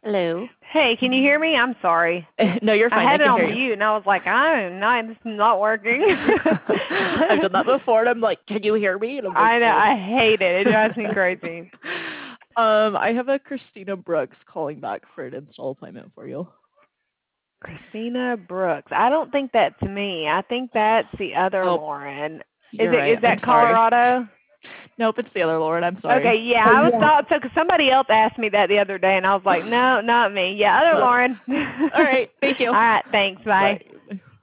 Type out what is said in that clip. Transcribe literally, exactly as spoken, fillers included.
Hello. Hey, can you hear me? I'm sorry. No, you're I fine. I had it can on hear you. mute, and I was like, I'm not, this is not working. I've done that before, and I'm like, "Can you hear me?" And I'm like, I know. "No." I hate it. It drives me crazy. um, I have a Christina Brooks calling back for an install appointment for you. Christina Brooks. I don't think that's me. I think that's the other Oh, Lauren. Is you're it? right. Is I'm that sorry. Colorado? Nope, it's the other Lauren. I'm Okay, sorry. yeah, I was thought so. Cause somebody else asked me that the other day, and I was like, no, not me. Yeah, other Uh, Lauren. all right. Thank you. All right, thanks. Bye. Bye.